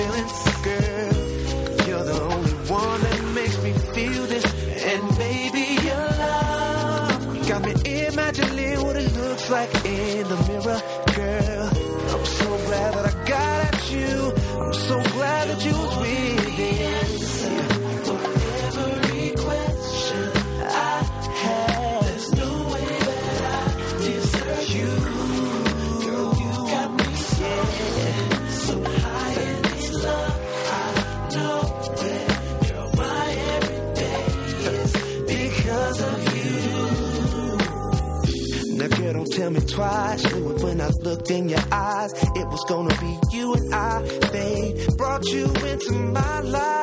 feelings, girl. You're the only one that makes me feel this. And baby, your love got me imagining what it looks like in the mirror, girl. I'm so glad that I got at you. I'm so glad that you was with it. For every question I have, there's no way that I deserve you. Girl, you got me so high in this love. I know it. Girl, my everyday is because of you. Now, girl, don't tell me twice. Knew it when I looked in your eyes. It was gonna be you and I, babe. Brought you into my life.